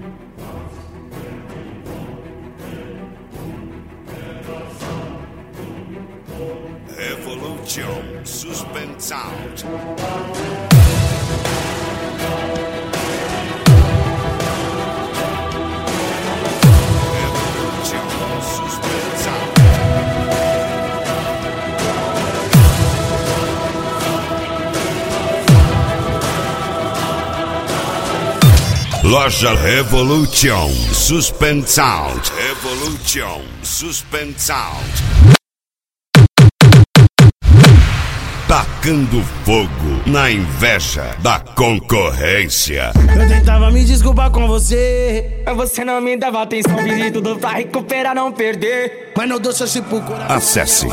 Revolution Suspense Out. Loja Revolution Suspense Out. Revolution Suspense Out. Tacando fogo na inveja da concorrência. Eu tentava me desculpar com você, mas você não me dava atenção. Fiz tudo pra recuperar, não perder, mas não dou chance pro coração. Acesse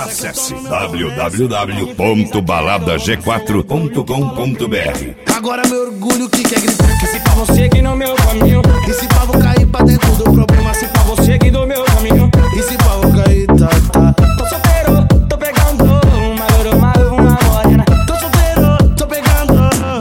www.baladag4.com.br. Agora meu orgulho que quer gritar, que se pra você que no meu caminho, e se pra vou cair pra dentro do problema, se pra você que do meu caminho, e se pra vou cair, tá. Tô solteiro, tô pegando uma morena. Tô solteiro, tô pegando,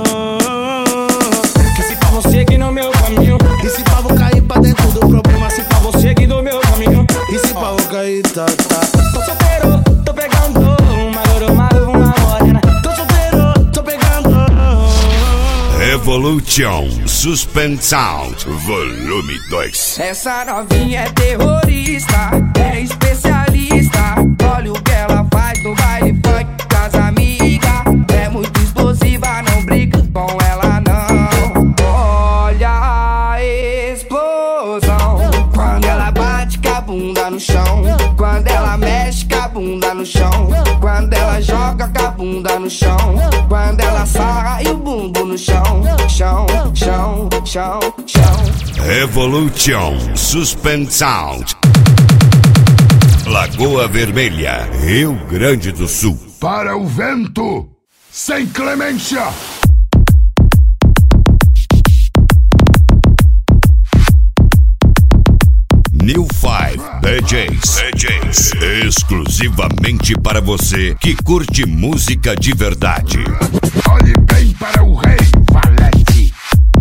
que se pra você que no meu caminho, e se pra vou cair pra dentro do problema, se pra você que do meu caminho, e se pra vou cair, tá. Tô solteiro, tô pegando uma morena. Tô solteiro, tô pegando. Revolution Suspense Out Volume 2. Essa novinha é terrorista, é especialista. Olha o que ela faz no baile funk com as amigas. É muito explosiva, não briga com ela não. Olha a explosão quando ela bate com a bunda no chão, quando ela mexe com a bunda no chão, quando ela joga com a bunda no chão, quando ela sarra e o bumbum no chão. Chão. Revolution Suspense Out. Lagoa Vermelha, Rio Grande do Sul. Para o vento, sem clemência. New 5 DJs. Exclusivamente para você que curte música de verdade. Olhe bem para o rei Valete.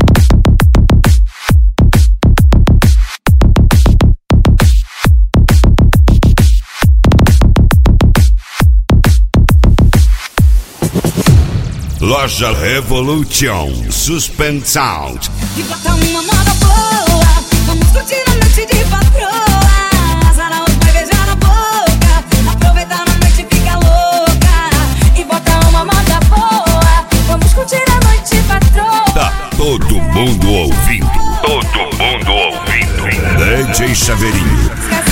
Loja Revolution Suspense Out. E bota uma moda boa, vamos curtir a noite de patroa. Sara hoje vai beijar na boca, aproveita a noite e fica louca. E bota uma moda boa, vamos curtir a noite de patroa. Tá todo mundo ouvindo. DJ Chaveirinho.